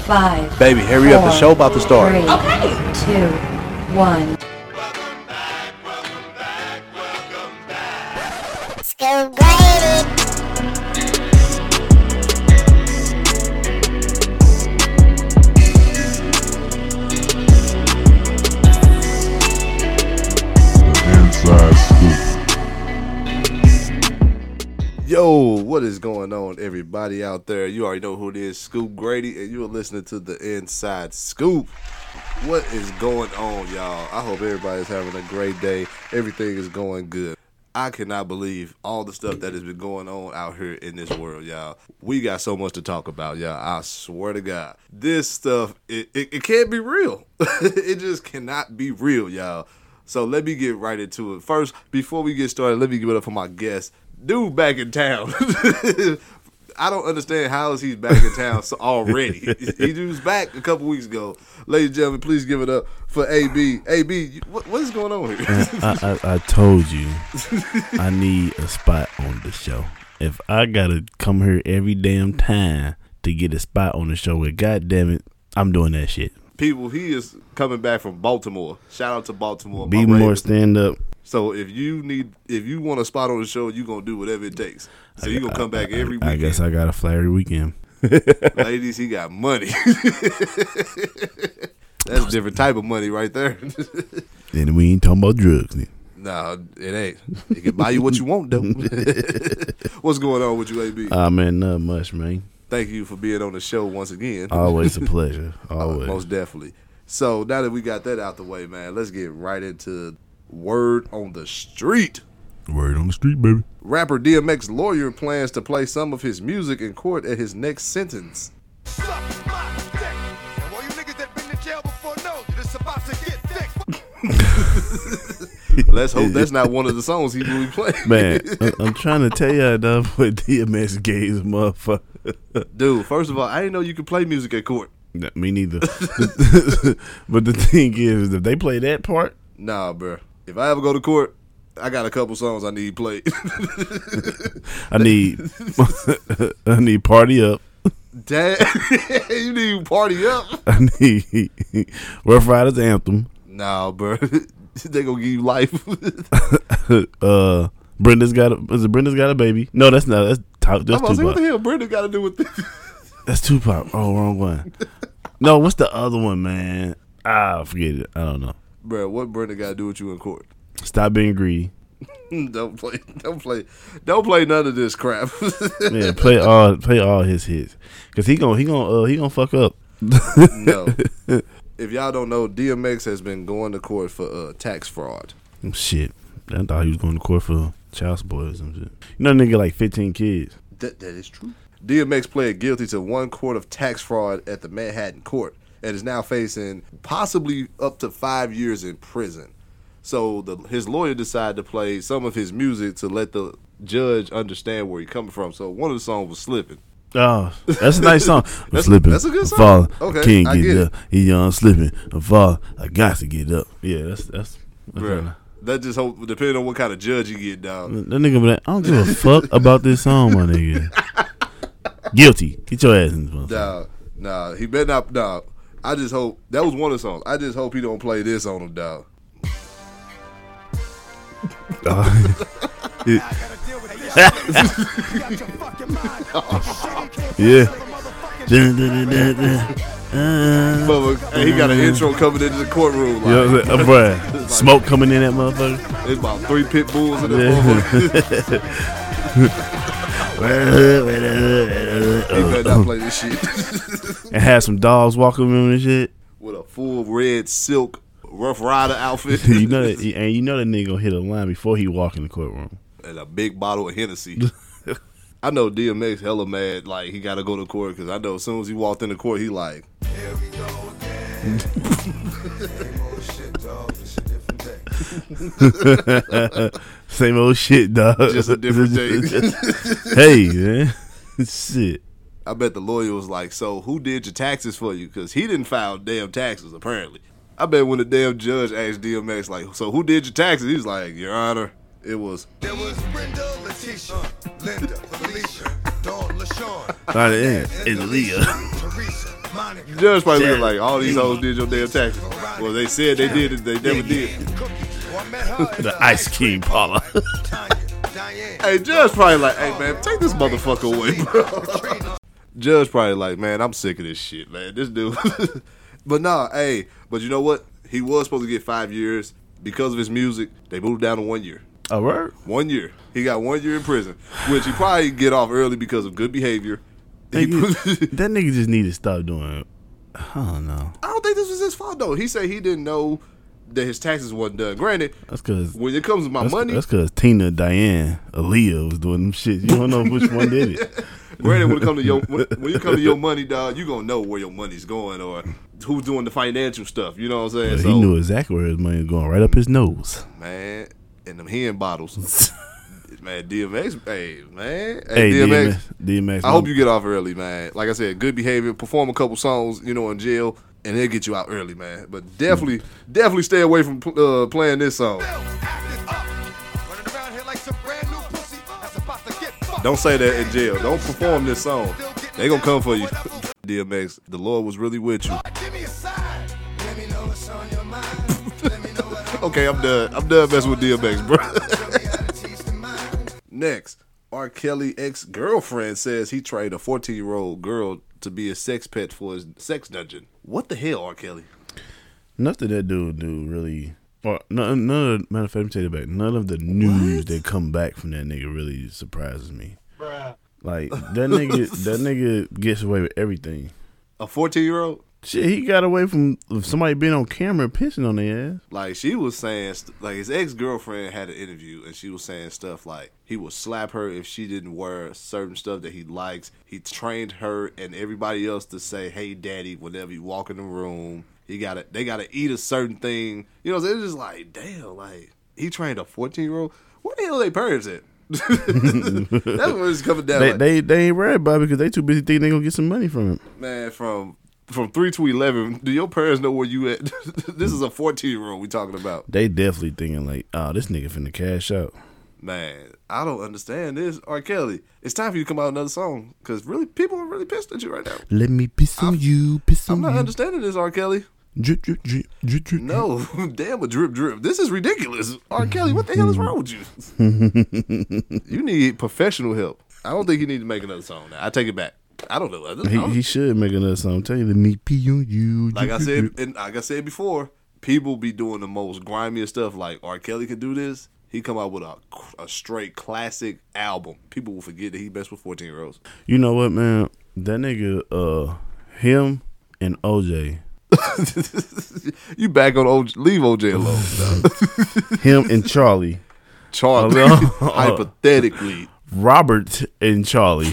5. Baby, hurry up. The show about to start. 3, Okay. 2, 1. Scoop Grady. Inside Scoop. Yo, what is going on, everybody out there? You already know who it is, Scoop Grady, and you are listening to the Inside Scoop. What is going on, y'all? I hope everybody's having a great day. Everything is going good. I cannot believe all the stuff that has been going on out here in this world, y'all. We got so much to talk about, y'all. I swear to God. This stuff, it can't be real. It just cannot be real, y'all. So let me get right into it. First, before we get started, let me give it up for my guest. Dude back in town. I don't understand how is he back in town already. He was back a couple weeks ago. Ladies and gentlemen, please give it up for AB. AB, what is going on here? I told you I need a spot on the show. If I gotta come here every damn time to get a spot on the show, well, goddamn it, I'm doing that shit. People, he is coming back from Baltimore. Shout out to Baltimore. Be more stand up. So if you want a spot on the show, you're going to do whatever it takes. So you're going to come back every weekend. I guess I got to fly every weekend. Ladies, he got money. That's a different type of money right there. And we ain't talking about drugs. Nah, it ain't. It can buy you what you want, though. What's going on with you, AB? Man, not much, man. Thank you for being on the show once again. Always a pleasure. Always. Most definitely. So now that we got that out the way, man, let's get right into word on the street. Word on the street, baby. Rapper DMX lawyer plans to play some of his music in court at his next sentence. Let's hope that's not one of the songs he will be playing. Man, I'm trying to tell y'all dog what DMX gave his motherfucker. Dude, first of all, I didn't know you could play music at court. Me neither. But the thing is, if they play that part, nah, bro. If I ever go to court, I got a couple songs I need played. I need Party Up. Dad, you need Party Up. I need Rough Riders Anthem. Nah, bro. They gonna give you life. Brenda's got a baby. No, that's not. That's Tupac. Tupac. What the hell Brenda got to do with this? That's Tupac. Oh, wrong one. No, what's the other one, man? Forget it. I don't know. Bro, what Brenda got to do with you in court? Stop being greedy. Don't play none of this crap. Yeah, play all his hits, cause he gonna fuck up. No. If y'all don't know, DMX has been going to court for tax fraud. Shit, I thought he was going to court for child support or some shit. You know, nigga like 15 kids. That is true. DMX pled guilty to one count of tax fraud at the Manhattan court and is now facing possibly up to 5 years in prison. So his lawyer decided to play some of his music to let the judge understand where he's coming from. So one of the songs was Slipping. Oh, that's a nice song. That's Slipping. That's a good song. Falling. Okay, Can't get up. He young slipping. I'm falling. I got to get up. Yeah, that's Bruh, that just depending on what kind of judge you get, dog. That nigga be like, I don't give a fuck about this song, my nigga. Guilty. Get your ass in this motherfucker. Nah, he better not. Nah, I just hope that was one of the songs. I just hope he don't play this on him, dog. Yeah. He got an intro coming into the courtroom. Like, bruh, smoke coming in that motherfucker. There's about 3 pit bulls in that motherfucker. He better not play this shit. And have some dogs walking around and shit. With a full red silk Rough Rider outfit. you know that nigga gonna hit a line before he walk in the courtroom. And a big bottle of Hennessy. I know DMX hella mad, like he gotta go to court, because I know as soon as he walked into court, he like, here we go again. Same old shit, dog. Just a different day. Hey, man. Shit. I bet the lawyer was like, so who did your taxes for you? Because he didn't file damn taxes, apparently. I bet when the damn judge asked DMX, like, so who did your taxes? He was like, Your Honor, it was Brenda, Letitia, Linda, Felicia, Dawn, LaShawn, It's Leah. Teresa, Judge probably looking like all these hoes did your damn taxes. Well, they said they did it, they never did. The Ice King Paula. Hey, Judge probably like, hey man, take this motherfucker away, bro. Judge probably like, man, I'm sick of this shit, man. This dude. But nah, hey, but you know what? He was supposed to get 5 years because of his music. They moved down to 1 year. Oh, word? 1 year. He got 1 year in prison, which he probably get off early because of good behavior. That nigga just need to stop doing it. I don't know. I don't think this was his fault though. He said he didn't know that his taxes wasn't done. Granted, That's because when it comes to my money, That's because Tina, Diane, Aaliyah was doing them shit. You don't know which one did it. granted when it come to your when you come to your money, dog, you gonna know where your money's going or who's doing the financial stuff. You know what I'm saying? But he knew exactly where his money was going, right up his nose. Man, and them hen bottles. Man, DMX, hey, man. Hey, DMX. I hope you get off early, man. Like I said, good behavior, perform a couple songs, in jail, and they'll get you out early, man. But definitely stay away from playing this song. Don't say that in jail. Don't perform this song. They gonna come for you. DMX, the Lord was really with you. Okay, I'm done. I'm done messing with DMX, bro. Next, R. Kelly ex-girlfriend says he traded a 14-year-old girl to be a sex pet for his sex dungeon. What the hell, R. Kelly? Nothing that dude do really. Or none of, matter of fact, let me take it back. None of the news that come back from that nigga really surprises me. Bruh. Like that nigga gets away with everything. A 14-year-old? Shit, he got away from somebody being on camera pissing on their ass. Like, she was saying, like, his ex-girlfriend had an interview, and she was saying stuff like, he would slap her if she didn't wear certain stuff that he likes. He trained her and everybody else to say, hey, daddy, whenever you walk in the room. They gotta eat a certain thing. You know what I'm saying? It's just like, damn, like, he trained a 14-year-old? Where the hell are they parents at? That's what it's coming down. They ain't worried about it because they too busy thinking they gonna get some money from him. Man, from 3 to 11, do your parents know where you at? This is a 14-year-old we talking about. They definitely thinking like, oh, this nigga finna cash out. Man, I don't understand this. R. Kelly, it's time for you to come out with another song because really, people are really pissed at you right now. Let me piss on you, piss on I'm you. not understanding this, R. Kelly. Drip, drip, drip, drip, drip. No, damn a drip, drip. This is ridiculous. R. Kelly, what the hell is wrong with you? You need professional help. I don't think you need to make another song now. I take it back. I don't know. He should make another song. I'm telling you, let me pee on you. Like I said before, people be doing the most grimiest stuff. Like R. Kelly could do this. He come out with a straight classic album. People will forget that he messed with 14-year-olds. You know what, man? That nigga, him and OJ. You back on OJ? Leave OJ alone. Him and Charlie. Charlie, hypothetically. Robert and Charlie.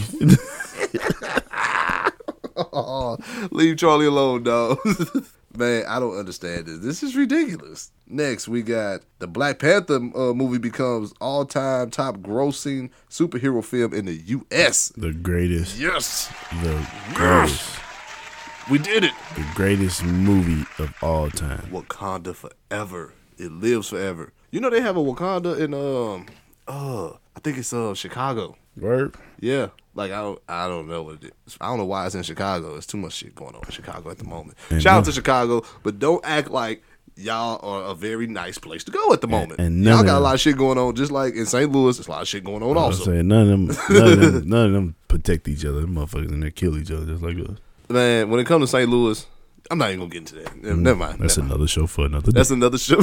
Leave Charlie alone, dog. Man, I don't understand this. This is ridiculous. Next, we got the Black Panther movie becomes all-time top grossing superhero film in the U.S. The greatest. Yes. The greatest. We did it. The greatest movie of all time. Wakanda forever. It lives forever. You know they have a Wakanda in I think it's Chicago. Word? Yeah. Like I don't know what it is. I don't know why it's in Chicago. There's too much shit going on in Chicago at the moment. And Shout out to Chicago, but don't act like y'all are a very nice place to go at the moment. And y'all got a lot of shit going on, just like in St. Louis. There's a lot of shit going on also. Saying, none of them protect each other. Them motherfuckers and they kill each other just like us. Man, when it comes to St. Louis, I'm not even gonna get into that. Never mind. That's another show for another day. That's another show.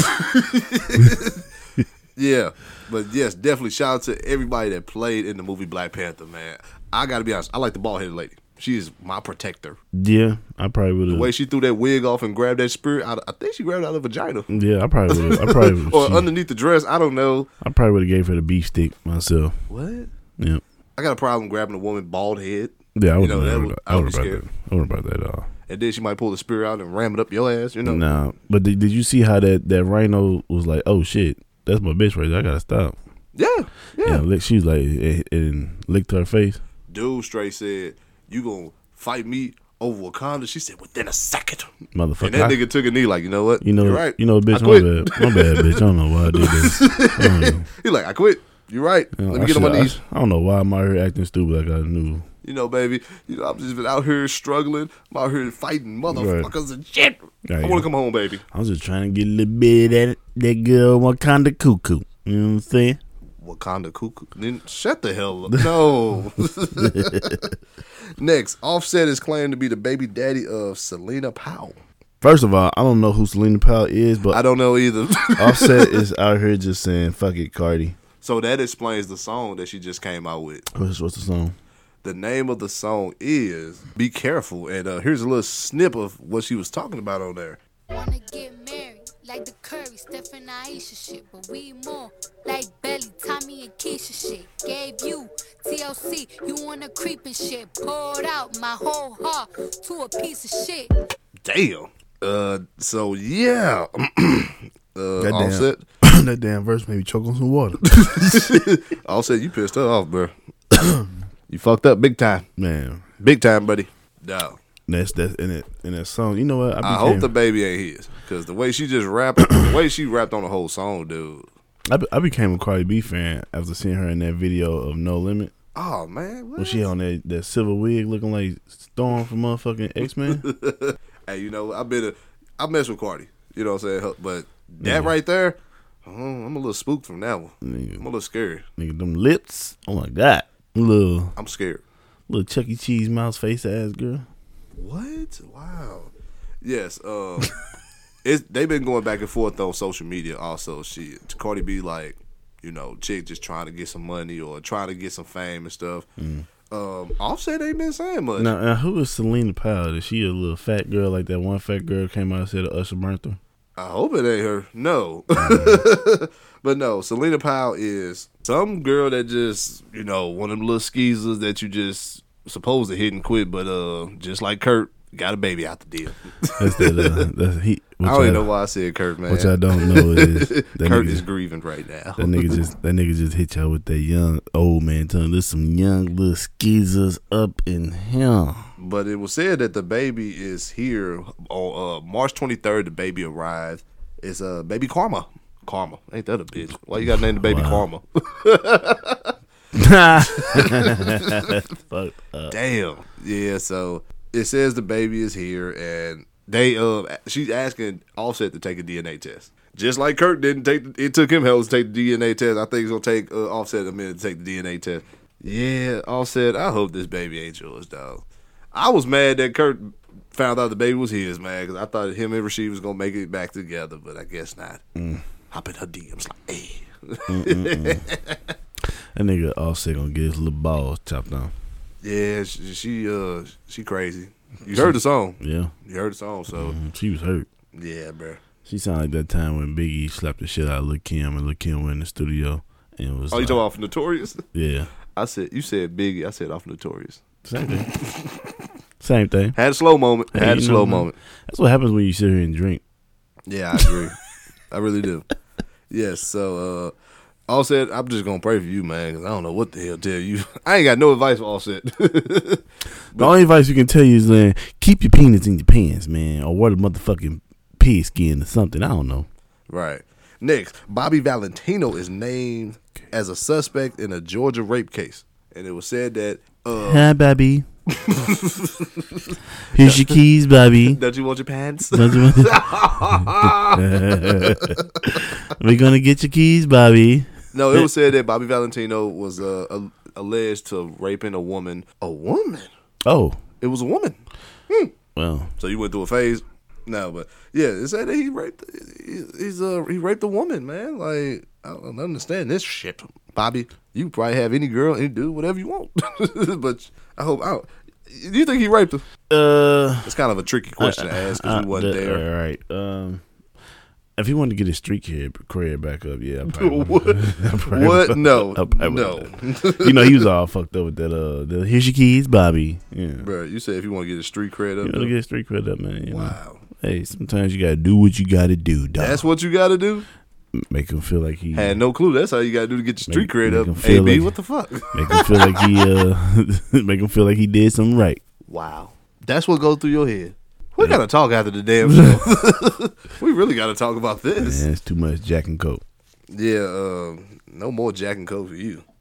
Yeah, but yes, definitely shout out to everybody that played in the movie Black Panther, man. I gotta be honest, I like the bald-headed lady. She is my protector. Yeah, I probably would have. The way she threw that wig off and grabbed that spear, I think she grabbed it out of the vagina. Yeah, I probably would have. Or underneath the dress, I don't know. I probably would have gave her the beef stick myself. What? Yeah. I got a problem grabbing a woman bald head. Yeah, I would be scared. I wouldn't about that at all. And then she might pull the spear out and ram it up your ass, Nah, but did you see how that rhino was like, oh shit, that's my bitch right there, I gotta stop. Yeah. She was like, and licked her face. Dude straight said, you gonna fight me over Wakanda? She said, within a second. Motherfucker. And that nigga took a knee like, you know what? You're right. Bitch, my bad, bitch. I don't know why I did this. He like, I quit. You're right. Let me get on my knees. I don't know why I'm out here acting stupid like I knew You know, baby, I've just been out here struggling. I'm out here fighting motherfuckers and shit. Right. I want to come home, baby. I was just trying to get a little bit of that girl Wakanda Cuckoo. You know what I'm saying? Wakanda Cuckoo. Then shut the hell up. No. Next, Offset is claimed to be the baby daddy of Selena Powell. First of all, I don't know who Selena Powell is, but I don't know either. Offset is out here just saying, fuck it, Cardi. So that explains the song that she just came out with. What's the song? The name of the song is Be Careful. And here's a little snip of what she was talking about on there. Wanna get married like the Curry, Steph and Aisha shit, but we more like Belly, Tommy and Keisha shit. Gave you TLC, you wanna creep and shit. Poured out my whole heart to a piece of shit. Damn. So yeah. Offset. That damn verse made me choke on some water. Offset, you pissed her off, bro. You fucked up big time. Man. Big time, buddy. No. That's in that song. You know what? I hope the baby ain't his. Because the way she just rapped, the way she rapped on the whole song, dude. I became a Cardi B fan after seeing her in that video of No Limit. Oh, man. What? When she on that silver wig looking like Storm from motherfucking X-Men. Hey, I mess with Cardi. You know what I'm saying? But that right there, I'm a little spooked from that one. Nigga. I'm a little scared. Nigga, them lips. Oh my God. I'm scared. Little Chuck E. Cheese mouse face ass girl. What? Wow. Yes. They've been going back and forth on social media also. Cardi B like, chick just trying to get some money or trying to get some fame and stuff. Offset ain't been saying much. Now who is Selena Powell? Is she a little fat girl like that one fat girl came out and said Usher burnt her? I hope it ain't her. No. But no, Selena Powell is some girl that just, one of them little skeezers that you just supposed to hit and quit, but just like Kurt, got a baby out the deal. That's that. I don't even know why I said Kurt, man. What y'all don't know is that Kurt is grieving right now. That nigga just hit y'all with that young old man tongue. There's some young little skeezers up in him. But it was said that the baby is here on March 23rd. The baby arrived. It's baby Karma. Karma, ain't that a bitch? Why you got to name the baby Karma? Fucked up. Damn. Yeah. So it says the baby is here, and she's asking Offset to take a DNA test. Just like Kurt didn't it took him hell to take the DNA test. I think it's gonna take Offset a minute to take the DNA test. Yeah, Offset, I hope this baby ain't yours, dog. I was mad that Kurt found out the baby was his, man, because I thought him and Rasheed was gonna make it back together, but I guess not. Hop in her DMs like, hey. That nigga Offset gonna get his little balls chopped off. Yeah, she crazy. You heard the song. Yeah. You heard the song, so. She was hurt. Yeah, bro. She sounded like that time when Biggie slapped the shit out of Lil' Kim and Lil' Kim went in the studio and it was you talking off Notorious? Yeah. You said Biggie, I said off Notorious. Same thing. Same thing. Had a slow moment. Moment. That's what happens when you sit here and drink. Yeah, I agree. I really do. Yes, so Offset, I'm just gonna pray for you, man, because I don't know what the hell to tell you. I ain't got no advice for Offset. The only advice you can tell you is keep your penis in your pants, man, or wear the motherfucking pig skin or something. I don't know. Right. Next, Bobby Valentino is named as a suspect in a Georgia rape case, and it was said that. Hi, Bobby. Here's your keys, Bobby. Don't you want your pants? We're gonna get your keys, Bobby. No, it was said that Bobby Valentino was alleged to raping a woman. A woman? Oh, it was a woman. Well, so you went through a phase. No, but yeah, it said that he raped. He raped a woman, man. Like, I don't understand this shit, Bobby. You probably have any girl, any dude, whatever you want. But I hope. Do you think he raped her? It's kind of a tricky question to ask because you wasn't there. All right. If he wanted to get his street career back up, yeah. What? No. He was all fucked up with that. Here's your keys, Bobby. Yeah. Bro, you said if you want to get his street cred up. You want to get his street cred up, man. You wow. know? Hey, sometimes you got to do what you got to do, dog. That's what you got to do? Make him feel like he had no clue. That's how you got to do to get your street cred up. AB, what the fuck? Make him feel like make him feel like he did something right. Wow. That's what goes through your head. We got to talk after the damn show. We really got to talk about this. Man, it's too much Jack and Coke. Yeah, no more Jack and Coke for you.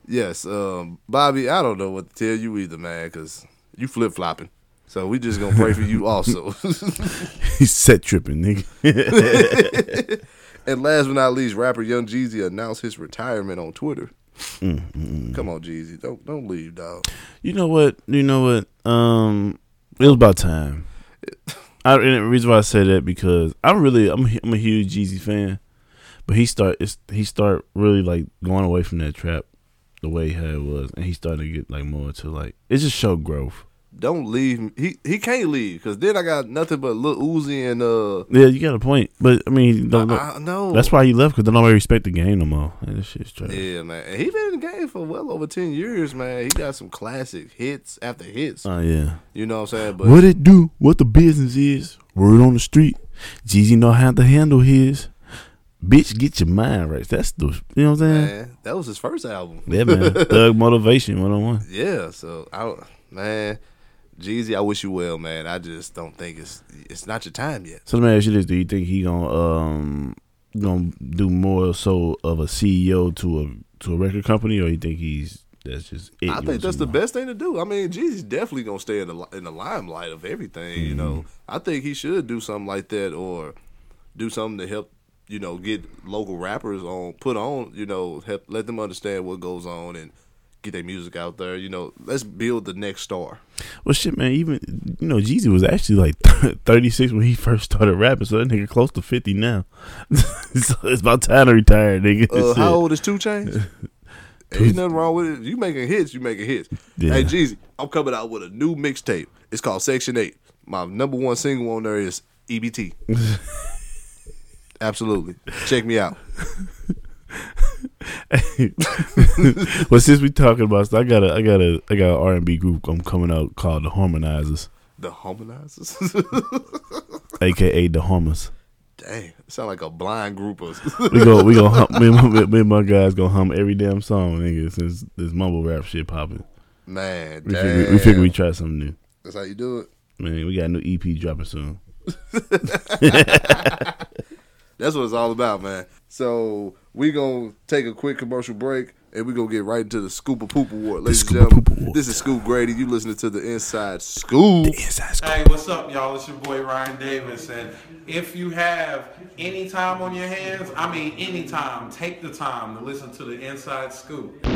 Yes, Bobby, I don't know what to tell you either, man, because you flip-flopping. So we just going to pray for you also. He's set tripping, nigga. And last but not least, rapper Young Jeezy announced his retirement on Twitter. Come on, Jeezy. Don't leave, dog. You know what? It was about time. And the reason why I say that because I'm a huge Jeezy fan, but he start really like going away from that trap the way how it was, and he started to get like more to like it just showed growth. Don't leave. He can't leave because then I got nothing but Lil Uzi and Yeah, you got a point, but I mean, I know that's why he left because they don't really respect the game no more. Man, this shit's trash. Yeah, man. And he been in the game for well over 10 years, man. He got some classic hits after hits. Oh yeah. You know what I'm saying? But what it do? What the business is? Word on the street. Jeezy know how to handle his. Bitch, get your mind right. That's the, you know what I'm saying? Man, that was his first album. Yeah, man. Thug Motivation 101. Yeah, so man, Jeezy, I wish you well, man. I just don't think it's not your time yet. So let me ask you this: do you think he gonna do more so of a CEO to a record company, or you think that's just it? I think that's the best thing to do. I mean, Jeezy's definitely gonna stay in the limelight of everything. You know, I think he should do something like that, or do something to help. You know, get local rappers put on. You know, help let them understand what goes on and get their music out there. You know, let's build the next star. Well, shit, man. Even Jeezy was actually like 36 when he first started rapping, so that nigga close to 50 now. So it's about time to retire, nigga. How old is 2 Chainz? Ain't nothing wrong with it. You making hits. Yeah. Hey, Jeezy, I'm coming out with a new mixtape. It's called Section 8. My number one single on there is EBT. Absolutely. Check me out. Well, since we talking about stuff, I got a R&B group I'm coming out called the Harmonizers. The Harmonizers? AKA the Hummers. Dang, it sound like a blind group of we go hum, me and my guys gonna hum every damn song, nigga, since this mumble rap shit popping. Man, we figure we try something new. That's how you do it. Man, we got a new EP dropping soon. That's what it's all about, man. So we gonna take a quick commercial break, and we gonna get right into the Scoop or Poop Award, ladies and gentlemen. This is Scoop Grady. You listening to the Inside Scoop? Hey, what's up, y'all? It's your boy Ryan Davis, and if you have any time on your hands, I mean any time, take the time to listen to the Inside Scoop.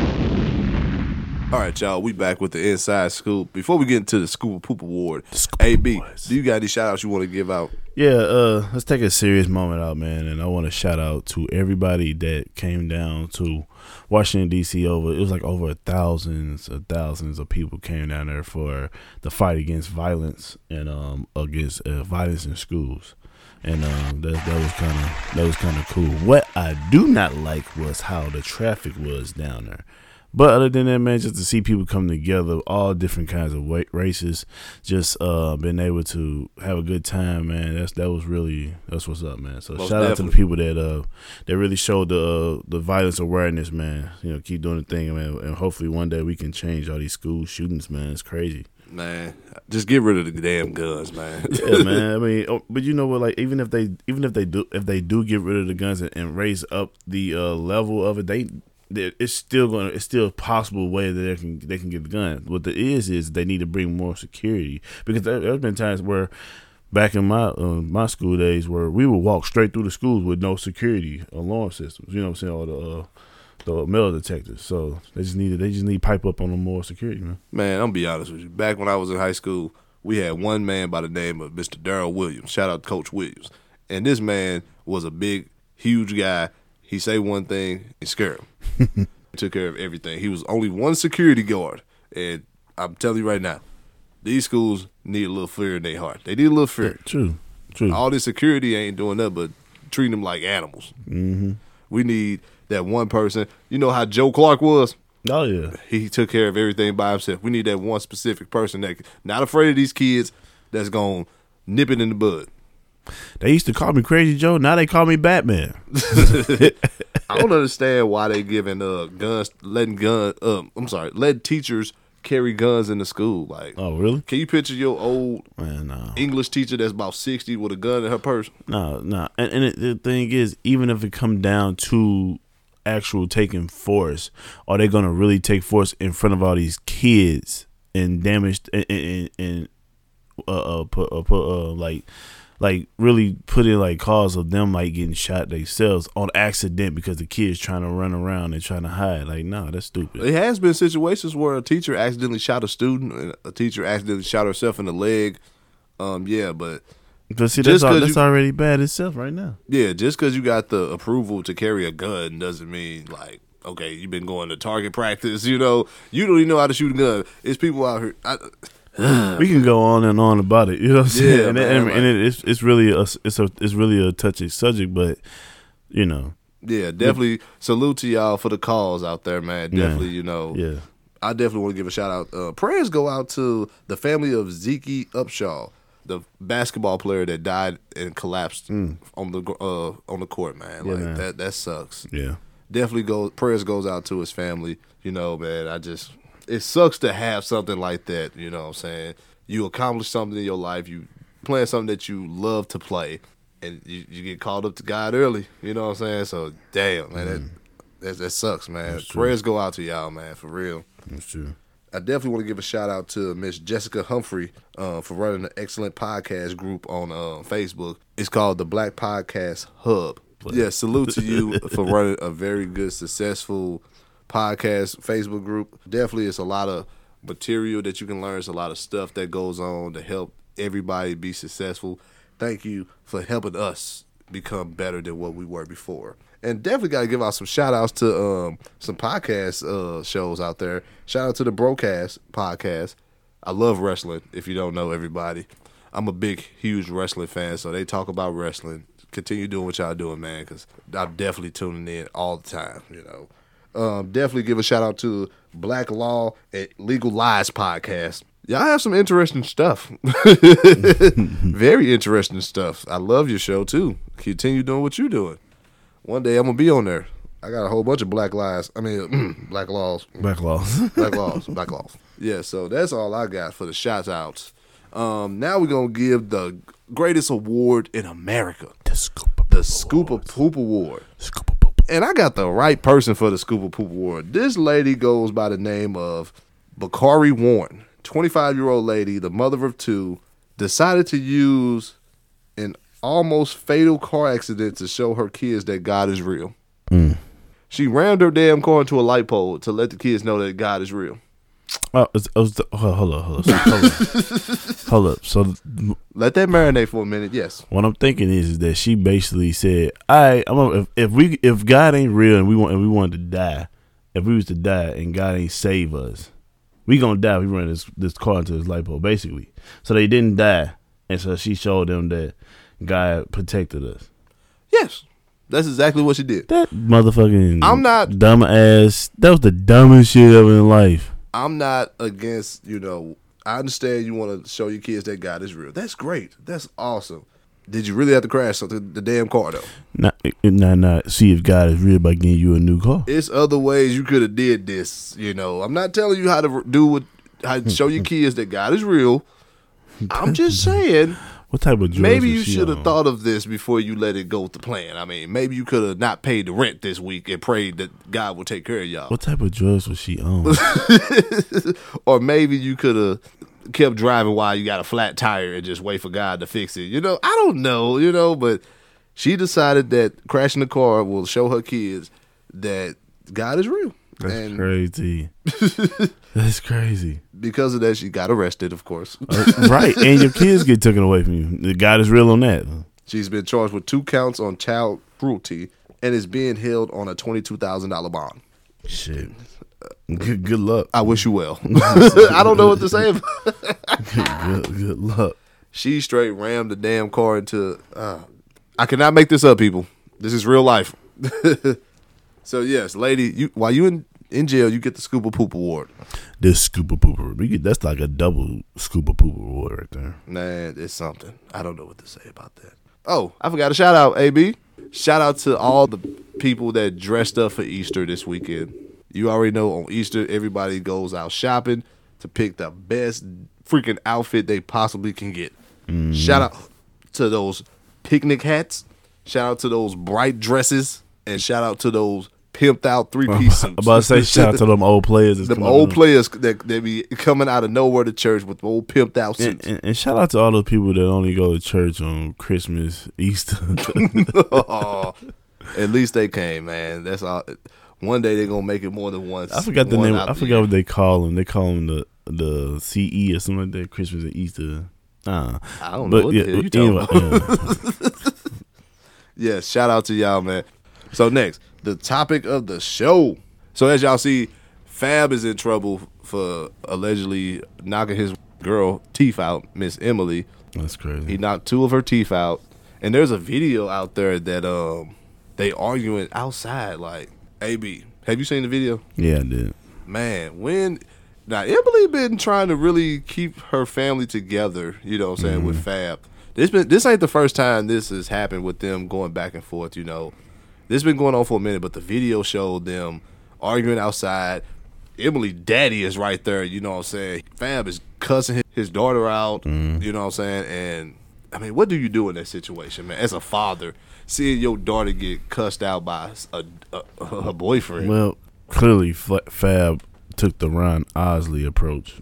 All right, y'all, we back with the Inside Scoop. Before we get into the Scoop or Poop Award, AB, do you got any shout-outs you want to give out? Yeah, let's take a serious moment out, man, and I want to shout out to everybody that came down to Washington, D.C. It was like over thousands of people came down there for the fight against violence and against violence in schools. And that was kind of cool. What I do not like was how the traffic was down there. But other than that, man, just to see people come together, all different kinds of races, just being able to have a good time, man. That's what's up, man. So shout out to the people that really showed the violence awareness, man. You know, keep doing the thing, man, and hopefully one day we can change all these school shootings, man. It's crazy. Man, just get rid of the damn guns, man. Yeah, man. I mean, but you know what? Like, even if they do get rid of the guns and raise up the level of it, it's still a possible way that they can get the gun. What it is they need to bring more security, because there's been times where back in my school days where we would walk straight through the schools with no security alarm systems. You know what I'm saying? Or the metal detectors. So they just need to pipe up on the more security, man. Man, I'm gonna be honest with you. Back when I was in high school, we had one man by the name of Mr. Darrell Williams. Shout out to Coach Williams. And this man was a big, huge guy. He say one thing and scare him. Took care of everything. He was only one security guard. And I'm telling you right now, these schools need a little fear in their heart. They need a little fear. True. All this security ain't doing nothing but treating them like animals. Mm-hmm. We need that one person. You know how Joe Clark was? Oh, yeah. He took care of everything by himself. We need that one specific person that not afraid of these kids, that's going to nip it in the bud. They used to call me Crazy Joe. Now they call me Batman. I don't understand why they giving guns, letting teachers carry guns in the school. Like, oh, really? Can you picture your old English teacher that's about 60 with a gun in her purse? No. And the thing is, even if it come down to actual taking force? Are they gonna really take force in front of all these kids and damage and really put in like cause of them like getting shot themselves on accident because the kids trying to run around and trying to hide? Like, nah, that's stupid. It has been situations where a teacher accidentally shot a student, and a teacher accidentally shot herself in the leg. But see, that's already bad itself right now. Yeah, just because you got the approval to carry a gun doesn't mean, like, okay, you've been going to target practice, you don't even know how to shoot a gun. It's people out here. We can go on and on about it, you know what I'm saying? Yeah, man, it's really a touchy subject, but you know. Yeah, definitely salute to y'all for the calls out there, man. Definitely, Yeah. I definitely want to give a shout out. Prayers go out to the family of Zeke Upshaw, the basketball player that died and collapsed on the court, man. Yeah, like man. that sucks. Yeah. Definitely prayers goes out to his family. Man, it sucks to have something like that, you know what I'm saying? You accomplish something in your life, you playing something that you love to play, and you get called up to God early, you know what I'm saying? So damn, man, that sucks, man. Prayers go out to y'all, man, for real. That's true. I definitely want to give a shout out to Miss Jessica Humphrey for running an excellent podcast group on Facebook. It's called the Black Podcast Hub. Yeah, salute to you for running a very good, successful podcast Facebook group. Definitely, it's a lot of material that you can learn. It's a lot of stuff that goes on to help everybody be successful. Thank you for helping us become better than what we were before. And definitely got to give out some shout outs to some podcast shows out there. Shout out to the Brocast podcast. I love wrestling, if you don't know, everybody. I'm a big, huge wrestling fan, so they talk about wrestling. Continue doing what y'all doing, man, because I'm definitely tuning in all the time, Definitely give a shout out to Black Law and Legal Lies podcast. Y'all have some interesting stuff. Very interesting stuff. I love your show, too. Continue doing what you're doing. One day I'm going to be on there. I got a whole bunch of black laws. Black laws. Black laws. Black laws. Black laws. Yeah, so that's all I got for the shout outs. Now we're going to give the greatest award in America. The Scoop of Poop Award. Scoop of Poop. And I got the right person for the Scoop of Poop Award. This lady goes by the name of Bakari Warren. 25-year-old lady, the mother of two, decided to use an almost fatal car accident to show her kids that God is real. She rammed her damn car into a light pole to let the kids know that God is real. Hold up. So let that marinate for a minute. Yes. What I'm thinking is that she basically said, "All right, if God ain't real and we wanted to die, if we was to die and God ain't save us, we gonna die. We run this car into this light pole, basically." So they didn't die, and so she showed them that God protected us. Yes. That's exactly what she did. That motherfucking I'm not dumb ass. That was the dumbest shit ever in life. I'm not against, I understand you want to show your kids that God is real. That's great. That's awesome. Did you really have to crash the damn car, though? Not see if God is real by getting you a new car. It's other ways you could have did this, I'm not telling you how to how to show your kids that God is real. I'm just saying. What type of drugs maybe you was she should on? have thought of this before you let it go with the plan. I mean, maybe you could have not paid the rent this week and prayed that God will take care of y'all. What type of drugs was she on? Or maybe you could have kept driving while you got a flat tire and just wait for God to fix it. I don't know, but she decided that crashing the car will show her kids that God is real. That's crazy. That's crazy. Because of that, she got arrested, of course. Right, and your kids get taken away from you. God is real on that. She's been charged with 2 counts on child cruelty and is being held on a $22,000 bond. Shit. Good luck. I wish you well. I don't know what to say about it. Good luck. She straight rammed the damn car into... I cannot make this up, people. This is real life. So, yes, lady, while you in jail, you get the Scoop of Poop Award. This Scoop of Poop Award. That's like a double Scoop of Poop Award right there. Man, it's something. I don't know what to say about that. Oh, I forgot a shout out, AB. Shout out to all the people that dressed up for Easter this weekend. You already know on Easter, everybody goes out shopping to pick the best freaking outfit they possibly can get. Mm-hmm. Shout out to those picnic hats. Shout out to those bright dresses. And shout out to those pimped out 3-piece suits. I'm about to say shout out to them old players. Them old players that be coming out of nowhere to church with old pimped out suits. And shout out to all those people that only go to church on Christmas, Easter. Oh, at least they came, man. That's all. One day they're gonna make it more than once. I forgot the name. I forgot what they call them. They call them the CE or something like that. Christmas and Easter. I don't know what the hell you talking about. Yeah, shout out to y'all, man. So next, the topic of the show. So as y'all see, Fab is in trouble for allegedly knocking his girl teeth out, Miss Emily. That's crazy. He knocked 2 of her teeth out, and there's a video out there that they arguing outside. Like, AB, have you seen the video? Yeah, I did. Man, now Emily been trying to really keep her family together, you know what I'm saying, with Fab. This ain't the first time this has happened with them going back and forth, you know. This been going on for a minute, but the video showed them arguing outside. Emily daddy is right there, you know what I'm saying. Fab is cussing his daughter out, you know what I'm saying. And I mean, what do you do in that situation, man? As a father, seeing your daughter get cussed out by her boyfriend. Well, clearly Fab took the Ron Osley approach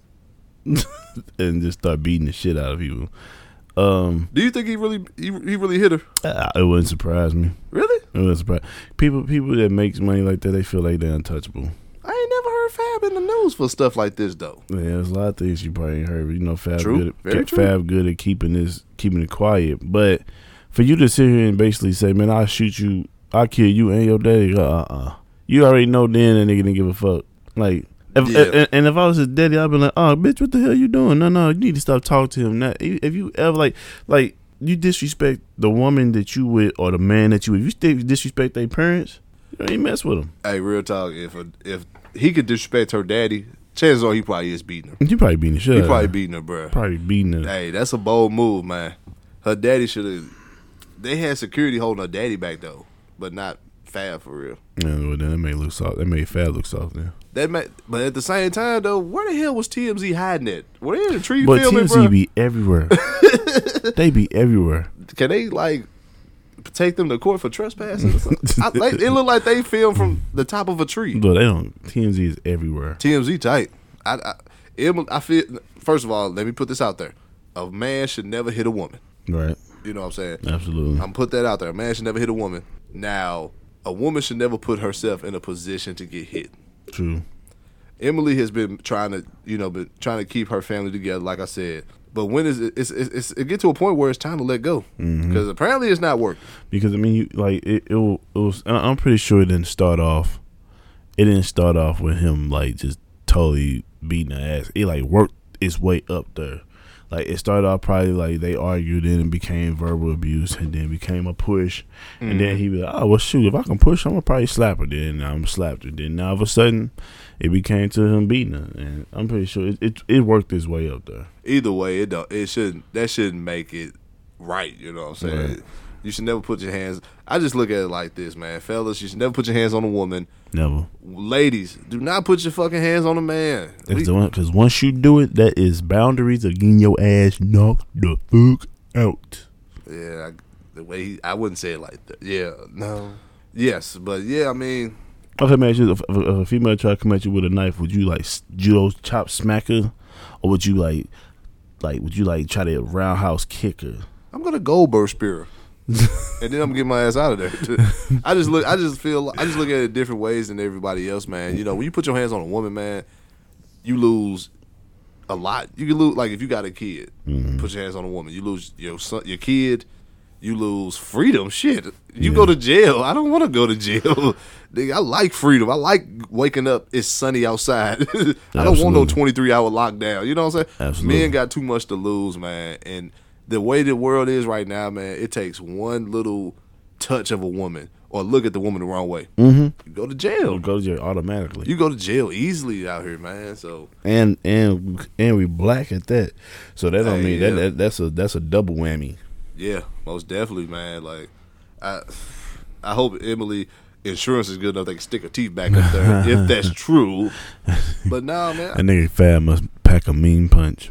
and just started beating the shit out of people. Do you think he really hit her? It wouldn't surprise me. Really? It wouldn't surprise people that makes money like that. They feel like they're untouchable. I ain't never heard Fab in the news for stuff like this though. Yeah, there's a lot of things you probably ain't heard. But you know, Fab true. good at keeping it quiet. But for you to sit here and basically say, "Man, I'll shoot you, I'll kill you and your daddy," you already know then that nigga didn't give a fuck. Like. If I was his daddy, I'd be like, "Oh, bitch, what the hell you doing? No, you need to stop talking to him." Now, if you ever like you disrespect the woman that you with or the man that you with, if you still disrespect their parents, you ain't mess with them. Hey, real talk. If he could disrespect her daddy, chances are he probably is beating her. You probably beating the shit. He probably beating her, bro. Probably beating her. Hey, that's a bold move, man. Her daddy should have. They had security holding her daddy back though, but not Fab for real. Yeah, well, then that made look soft. That made Fab look soft then. But at the same time, though, where the hell was TMZ hiding it? Were they in the tree but filming, TMZ bro? be everywhere. They be everywhere. Can they, like, take them to court for trespassing or something? It looked like they filmed from the top of a tree. But they don't. TMZ is everywhere. TMZ tight. I feel, first of all, let me put this out there. A man should never hit a woman. Right. You know what I'm saying? Absolutely. I'm put that out there. A man should never hit a woman. Now, a woman should never put herself in a position to get hit. True. Emily has been trying to keep her family together, like I said. But when it get to a point where it's time to let go because apparently it's not working. Because I mean, it was. I'm pretty sure it didn't start off. It didn't start off with him like just totally beating her ass. It like worked its way up there. Like it started off probably like they argued, then it became verbal abuse, and then became a push, and then he was like, "Oh well, shoot, if I can push, I'm gonna probably slap her." Then I'm slapped her. Then now all of a sudden, it became to him beating her, and I'm pretty sure it worked its way up there. Either way, that shouldn't make it right. You know what I'm saying? Right. You should never put your hands. I just look at it like this, man, fellas. You should never put your hands on a woman. Never. Ladies, do not put your fucking hands on a man. Because once you do it, that is boundaries of getting your ass knocked the fuck out. Yeah, the way I wouldn't say it like that. Yeah, no. Yes, but yeah, I mean. Okay, man, if a female try to come at you with a knife, would you like judo chop smack her? Or would you like try to roundhouse kick her? I'm going to Goldberg spear her. And then I'm gonna get my ass out of there. I just look at it different ways than everybody else, man. You know, when you put your hands on a woman, man, you lose a lot. You can lose, like if you got a kid, put your hands on a woman, you lose your son, your kid, you lose freedom. Shit, you go to jail. I don't want to go to jail. I like freedom. I like waking up. It's sunny outside. I don't want no 23-hour lockdown. You know what I'm saying? Absolutely. Men got too much to lose, man, and the way the world is right now, man, it takes one little touch of a woman or look at the woman the wrong way. You go to jail. You go to jail automatically. You go to jail easily out here, man. So and we black at that. So that don't mean that's a double whammy. Yeah, most definitely, man. Like I hope Emily insurance is good enough they can stick her teeth back up there if that's true. But nah, man. That nigga Fab must pack a mean punch.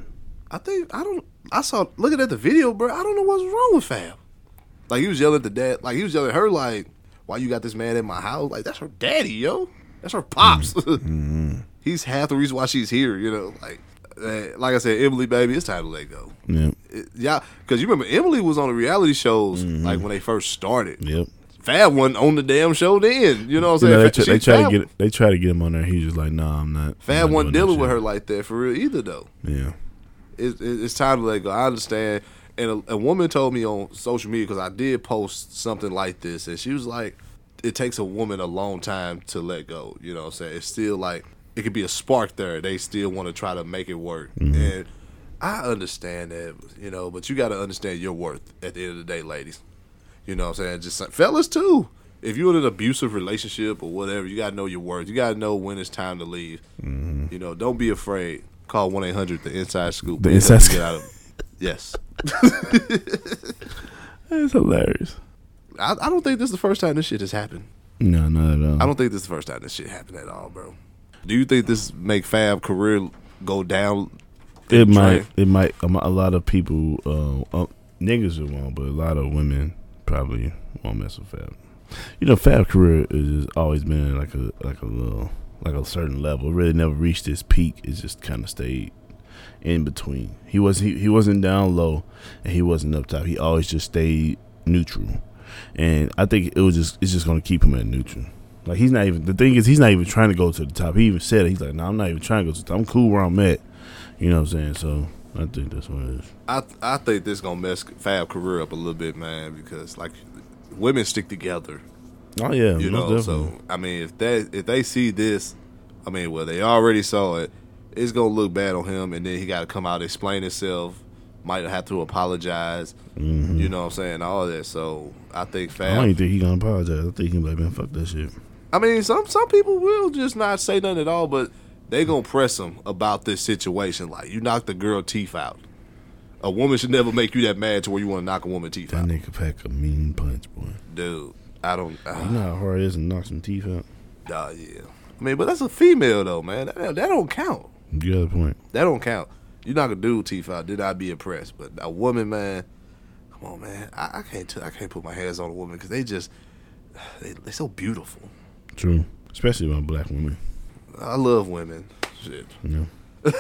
I saw looking at the video, bro. I don't know what's wrong with Fab. Like he was yelling at the dad. Like he was yelling at her. Like, why you got this man in my house? Like, that's her daddy, yo. That's her pops. He's half the reason why she's here, you know. Like I said, Emily, baby, it's time to let go. Yeah. Yeah, because you remember Emily was on the reality shows like when they first started. Yep. Fab wasn't on the damn show then. You know what I'm You know, saying? they try to get him on there. He's just like, nah, I'm not. Fab I'm not wasn't doing dealing that with her shit. like that for real either, though. Yeah. It's time to let go. I understand. And a woman told me on social media, because I did post something like this, and she was like, it takes a woman a long time to let go. You know what I'm saying? It's still like, it could be a spark there. They still want to try to make it work. And I understand that, you know, but you got to understand your worth at the end of the day, ladies. You know what I'm saying? Just like, fellas, too. If you're in an abusive relationship or whatever, you got to know your worth. You got to know when it's time to leave. You know, don't be afraid. Call 1-800 the Inside Scoop. The Inside Scoop. Get out of Yes. It's hilarious. I don't think this is the first time this shit has happened. No, not at all. I don't think this is the first time this shit happened at all, bro. Do you think this make Fab career go down? It might. A lot of people, niggas will won't, but a lot of women probably won't mess with Fab. You know, Fab career has just always been like a certain level. It really never reached its peak. It just kind of stayed in between. He wasn't down low, and he wasn't up top. He always just stayed neutral, and I think it's just gonna keep him at neutral. Like, he's not even. The thing is, he's not even trying to go to the top. He even said it. He's like, "No, I'm not even trying to go to the top. I'm cool where I'm at." You know what I'm saying? So I think that's what it is. I think this gonna mess Fab career up a little bit, man, because like women stick together. Oh yeah, You know, so I mean, if they see this, I mean, well, they already saw it. It's gonna look bad on him, and then he got to come out, explain himself. Might have to apologize. You know what I'm saying? All that. So I think Fab. I don't even think he gonna apologize. I think he like, man, fuck that shit. I mean, some people will just not say nothing at all, but they gonna press him about this situation. Like, you knocked the girl teeth out. A woman should never make you that mad to where you want to knock a woman teeth That out. nigga pack a mean punch, boy. Dude, I don't. You know how hard it is to knock some teeth out? Yeah. I mean, but that's a female though, man. That don't count. You got a point. That don't count. You knock a dude teeth out, then I'd be impressed. But a woman, man, come on, man. I can't put my hands on a woman because they're so beautiful. True, especially about black women. I love women. Shit. You know?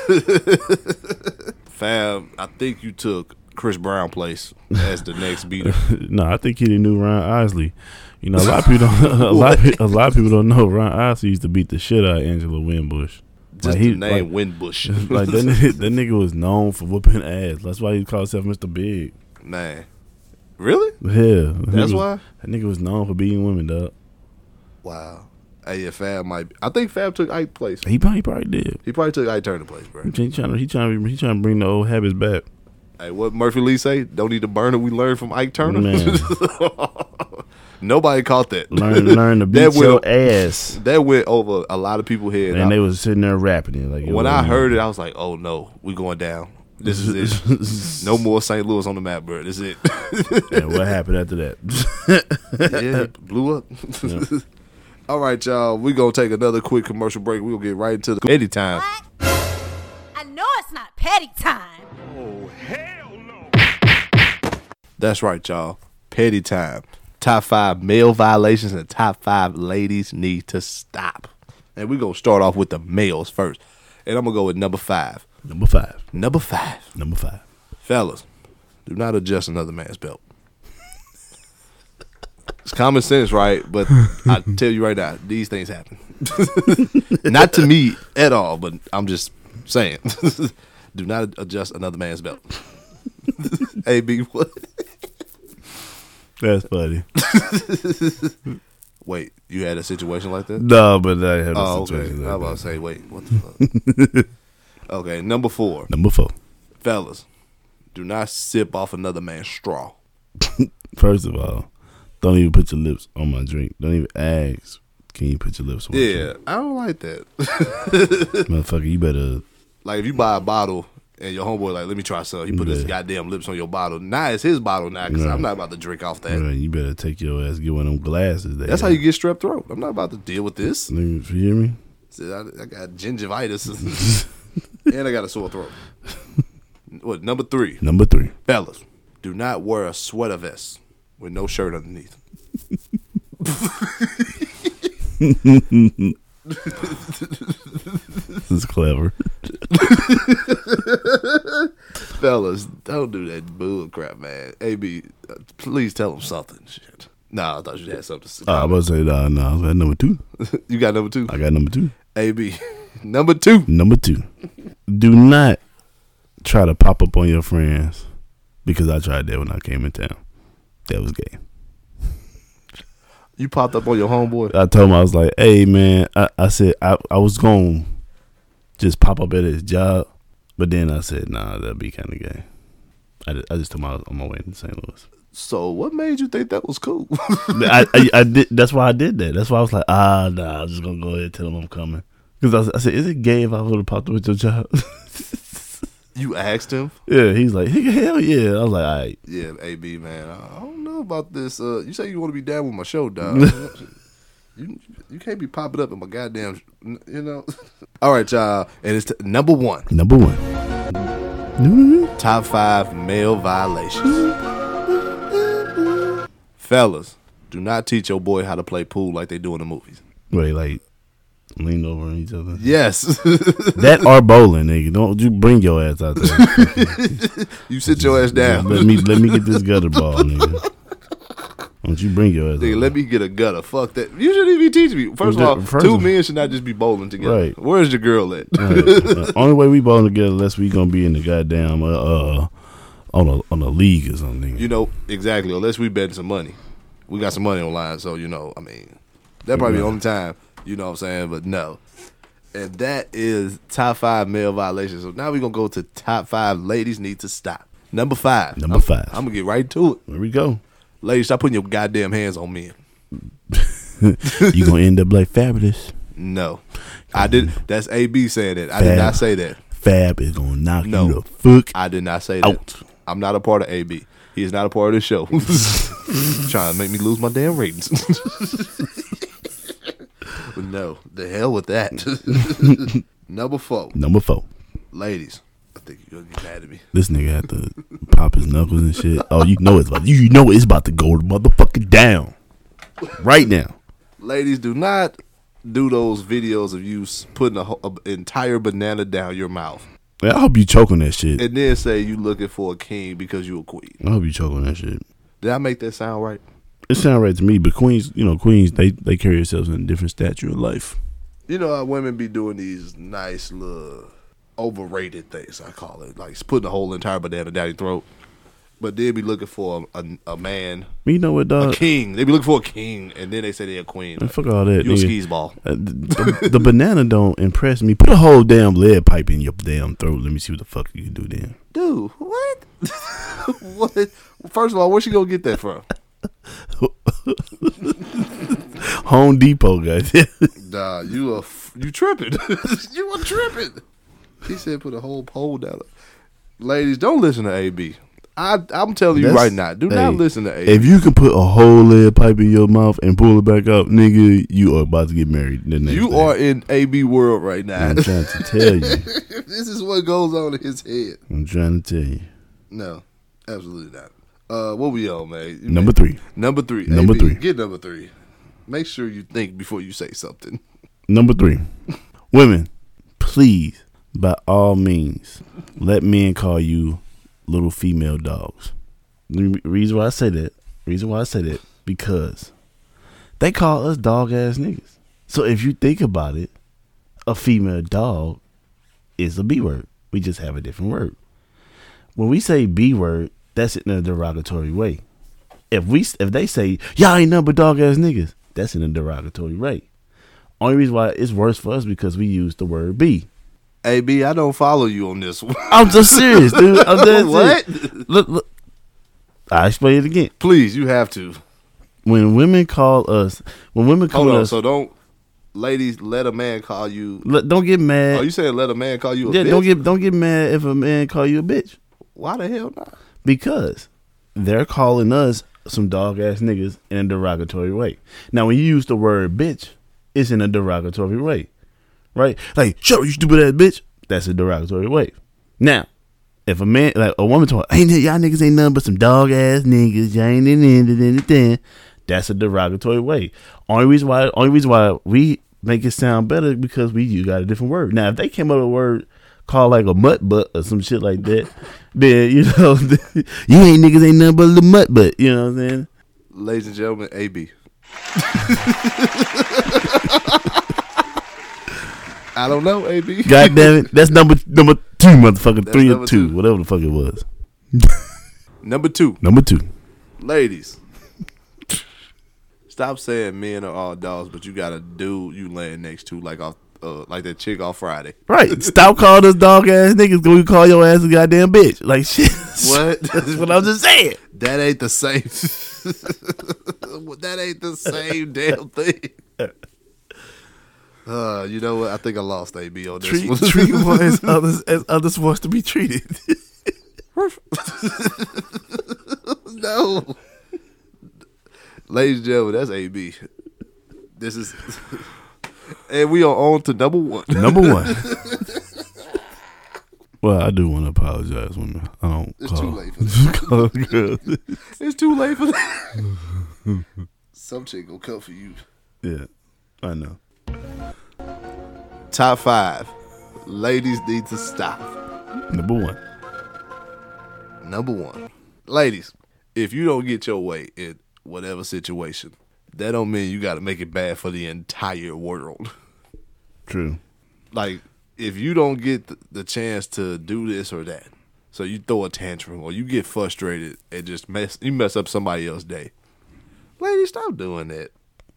Fab, I think you took Chris Brown place as the next beater. No, I think he didn't knew Ryan Isley. You know, a lot of people don't. a lot of people don't know Ryan Isley used to beat the shit out of Angela Winbush. Just Like, the name Winbush. Like that nigga was known for whooping ass. That's why he called himself Mr. Big. Man. Really? Yeah, That's why? That nigga was known for beating women, dog. Wow. Hey, yeah, Fab might. I think Fab took Ike's place. He probably did. He probably took Ike Turner's place, bro. He trying to bring the old habits back. Hey, what Murphy Lee say? Don't need to burn it. We learned from Ike Turner. Man. Nobody caught that. Learn to beat your ass. That went over a lot of people's head. And they was sitting there rapping it. Like, When I heard it, I was like, "Oh no, we going down. This is it. No more St. Louis on the map, bro. This is it." And what happened after that? Yeah, it blew up. Yeah. All right, y'all. We gonna take another quick commercial break. We gonna get right into the petty time. I know it's not petty time. That's right, y'all. Petty time. Top 5 male violations and top 5 ladies need to stop. And we gonna start off with the males first. And I'm gonna go with number 5. Number 5. Number 5. Number 5. Fellas, do not adjust another man's belt. It's common sense, right? But I tell you right now, these things happen. Not to me at all, but I'm just saying. Do not adjust another man's belt. Hey, B, what? That's funny. Wait, you had a situation like that? No, but I had a Oh, situation. okay. I Like was about to that. say, wait, what the fuck? Okay, number 4. Number 4. Fellas, do not sip off another man's straw. First of all, don't even put your lips on my drink. Don't even ask. Can you put your lips on my Yeah, drink? I don't like that. Motherfucker, you better. Like, if you buy a bottle and your homeboy like, let me try some. He put his Yeah. goddamn lips on your bottle. Now it's his bottle now because Right. I'm not about to drink off that. Right, you better take your ass, get one of them glasses. That's how you get strep throat. I'm not about to deal with this. You hear me? I got gingivitis and I got a sore throat. What, number 3? Number 3. Fellas, do not wear a sweater vest with no shirt underneath. This is clever. Fellas, don't do that bull crap, man. AB, please tell him something. Shit. Nah, I thought you had something to say. I was about to say, no, I got number 2. You got number 2? I got number 2. AB, number 2. Number 2. Do not try to pop up on your friends because I tried that when I came in town. That was gay. You popped up on your homeboy? I told him, I was like, hey, man, I said I was going to just pop up at his job, but then I said, nah, that'd be kind of gay. I just told him I was on my way to St. Louis. So what made you think that was cool? I did. That's why I did that. That's why I was like, nah, I'm just going to go ahead and tell him I'm coming. Because I said, is it gay if I would have popped up at your job? You asked him? Yeah, he's like, hell yeah. I was like, all right. Yeah, AB, man, I don't know about this. You say you want to be down with my show, dog. You can't be popping up in my goddamn, you know. All right, y'all, and it's number 1. Number 1. Top 5 male violations. Fellas, do not teach your boy how to play pool like they do in the movies. Wait, like lean over on each other? Yes. That or bowling, nigga. Don't you bring your ass out there. You sit your ass down. Let me get this gutter ball, nigga. Don't you bring your ass Nigga, out let me get a gutter. Fuck that. You shouldn't even be teaching me. First of all, two men should not just be bowling together. Right. Where's your girl at? Right. Only way we bowling together unless we gonna be in the goddamn on a league or something. You know, exactly. Unless we betting some money. We got some money online, so you know, I mean, that probably the only time, you know what I'm saying? But no. And that is top 5 male violations. So now we're gonna go to top 5 ladies need to stop. Number 5. Number 5. I'm gonna get right to it. There we go. Ladies, stop putting your goddamn hands on men. You gonna end up like Fabulous. No. I did. That's AB saying that. I did not say that. Fab is gonna knock you the fuck I did not say that. out. I'm not a part of AB. He is not a part of the show. Trying to make me lose my damn ratings. But no, the hell with that. Number 4. Number 4. Ladies, I think you're gonna get mad at me. This nigga had to pop his knuckles and shit. Oh, you know it's about to go motherfucking down right now. Ladies, do not do those videos of you putting an entire banana down your mouth. Man, I hope you choke on that shit. And then say you looking for a king because you a queen. I hope you choke on that shit. Did I make that sound right? It sounds right to me, but queens, they carry themselves in a different stature in life. You know how women be doing these nice little overrated things, I call it. Like putting a whole entire banana down your throat. But they be looking for a man. You know what, dog? A king. They be looking for a king, and then they say they're a queen. Man, fuck all that, You a nigga. skis ball. The banana don't impress me. Put a whole damn lead pipe in your damn throat. Let me see what the fuck you can do then. Dude, what? What? First of all, where she gonna get that from? Home Depot, guys. Nah, you tripping. You are tripping. He said put a whole pole down. Ladies, don't listen to AB. I'm telling you right now, do not listen to AB. If you can put a whole lead pipe in your mouth and pull it back out, nigga, you are about to get married the next You day. are in AB world right now. I'm trying to tell you. This is what goes on in his head. I'm trying to tell you. No, absolutely not. What we on, man? Number 3. Number 3. Number AB, 3. Get number 3. Make sure you think before you say something. Number 3. Women, please, by all means, let men call you little female dogs. The reason why I say that, because they call us dog ass niggas. So if you think about it, a female dog is a B word. We just have a different word. When we say B word, that's in a derogatory way. If they say y'all ain't nothing but dog ass niggas, that's in a derogatory way. Only reason why it's worse for us because we use the word B. AB, I don't follow you on this one. I'm just serious, dude. I'm dead What? serious. Look. I'll explain it again. Please, you have to. When women call us, So don't, ladies, let a man call you. Don't get mad. Oh, you saying let a man call you a Yeah, bitch? don't get mad if a man call you a bitch. Why the hell not? Because they're calling us some dog ass niggas in a derogatory way. Now, when you use the word bitch, it's in a derogatory way, right? Like, shut up, you stupid ass bitch. That's a derogatory way. Now, if a man, like a woman, told, ain't y'all niggas ain't nothing but some dog ass niggas. Y'all ain't in anything. That's a derogatory way. Only reason why we make it sound better because you got a different word. Now, if they came up with a word called like a mutt butt or some shit like that, then you ain't niggas ain't nothing but a little mutt butt. You know what I'm saying? Ladies and gentlemen, AB. I don't know, AB. God damn it. That's number 2, motherfucker. That's 3 or number 2, two. whatever the fuck it was. Number 2. Ladies. Stop saying men are all dogs, but you got a dude you laying next to like that chick off Friday. Right. Stop calling us dog ass niggas when we call your ass a goddamn bitch. Like shit. What? That's what I'm just saying. That ain't the same. That ain't the same damn thing. You know what? I think I lost AB on this one. Treat one as others wants to be treated. No. Ladies and gentlemen, that's AB. This is, and we are on to number 1. Number 1. Well, I do want to apologize when I don't It's call. too late for that. Call girls. It's too late for that. Some chick gonna come for you. Yeah, I know. Top 5. Ladies need to stop. Number 1. Number 1. Ladies, if you don't get your way in whatever situation, that don't mean you got to make it bad for the entire world. True. Like, if you don't get the chance to do this or that, so you throw a tantrum or you get frustrated and just mess up somebody else's day. Ladies, stop doing that.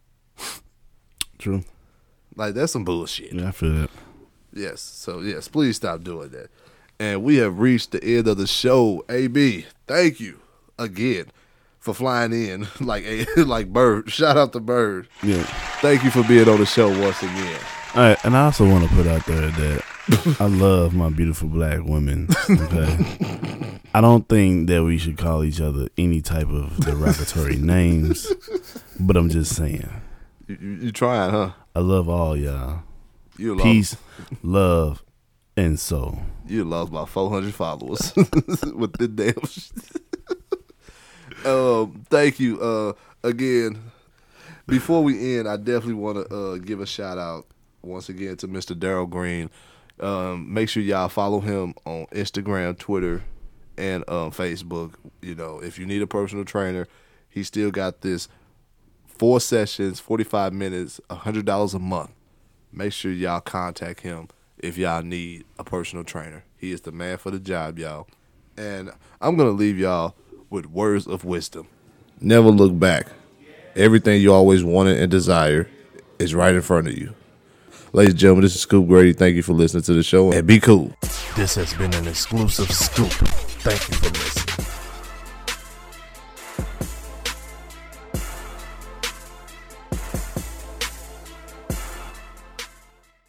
True. Like, that's some bullshit. Yeah, I feel that. Yes. So, yes, please stop doing that. And we have reached the end of the show. AB, thank you again for flying in like Bird. Shout out to Bird. Yeah. Thank you for being on the show once again. All right, and I also want to put out there that I love my beautiful black women. Okay? I don't think that we should call each other any type of derogatory names, but I'm just saying. You trying, huh? I love all y'all. You Peace, love, and soul. You lost about 400 followers with the damn shit. Thank you again. Before we end, I definitely want to give a shout out once again to Mr. Daryl Green. Make sure y'all follow him on Instagram, Twitter, and Facebook. You know, if you need a personal trainer, he still got this 4 sessions, 45 minutes, $100 a month. Make sure y'all contact him if y'all need a personal trainer. He is the man for the job, y'all. And I'm going to leave y'all with words of wisdom. Never look back. Everything you always wanted and desired is right in front of you. Ladies and gentlemen, this is Scoop Grady. Thank you for listening to the show, and be cool. This has been an exclusive scoop. Thank you for listening.